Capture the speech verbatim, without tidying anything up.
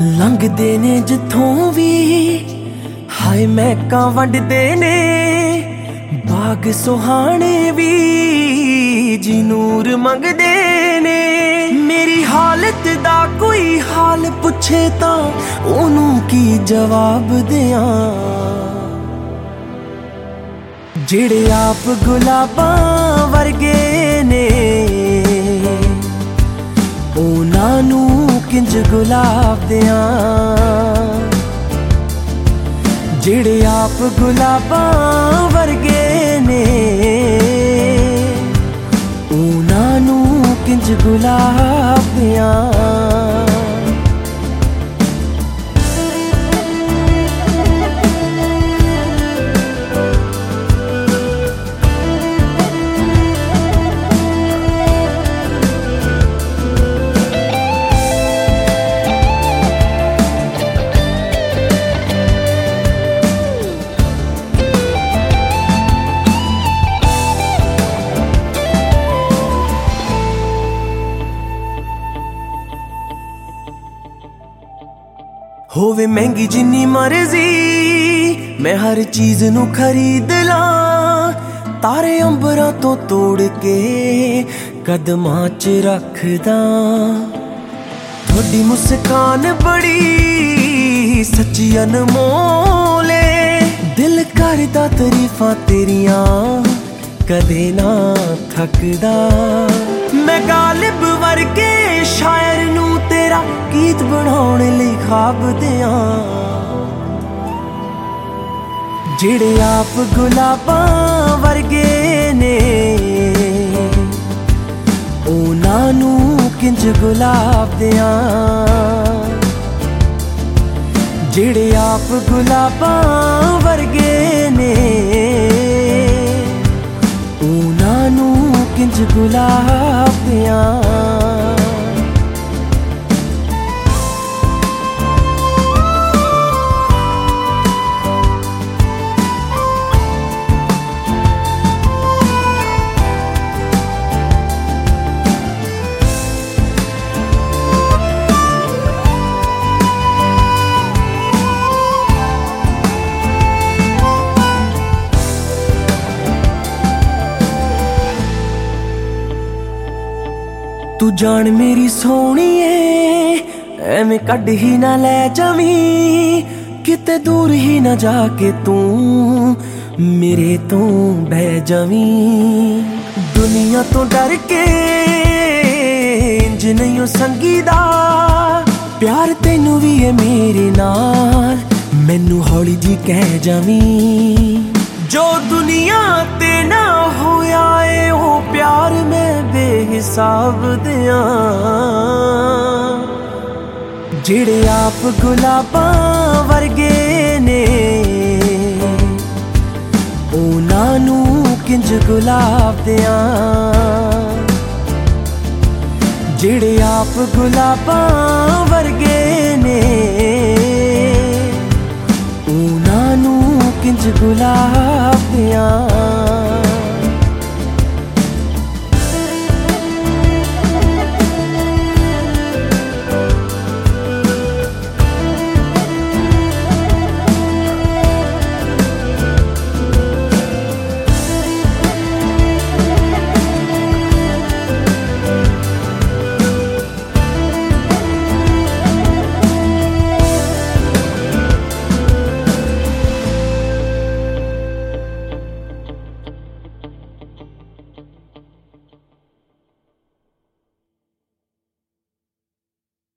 लंघदे ने जिथों भी हाय महकां वंडदे ने बाग सुहाने भी जी नूर मंगदे ने। मेरी हालत दा कोई हाल पुछे तां ओनू की जवाब दियां, जेड़े आप गुलाबां वर्गे ने उन्हां नू किंज गुलाब दियां। जेड़े आप गुलाबां वर्गे ने उन्हां नू किंज गुलाब दियां। होवे महंगी जिन्नी मर्जी मैं हर चीज नू खरीद लां, तारे अंबरां तो तोड़ के कदमां च रखदा। थोड़ी मुस्कान बड़ी सच्ची अनमोल ऐ, दिल करदा तरीफां तेरियां कदे ना थकदा। मैं गालिब वर्गे शायर नू तेरा गीत बनाउण लई ख्वाब दियां, जेड़े आप गुलाबां वर्गे ने उन्हां नू किंज गुलाब दियां। जेड़े आप गुलाबां वर्गे ने उन्हां नू किंज गुलाब दियां। तू जान मेरी सोहणीए एवें कड ही ना लै जावी, किते दूर ही ना जाके तू मेरे तो बह जावी। दुनिया तो डर के इंज नहीं संगीदा, प्यार तेनू भी है मेरे नाल मैनू हौली जी कह जावी। जो दुनिया ते ना होया ए ओ प्यार मैं बेहिसाब दियां, जेड़े आप गुलाबां वर्गे ने उन्हां नू किंज गुलाब दियां। जेड़े आप गुलाबां वर्गे ने उन्हां नू किंज गुलाब दियां।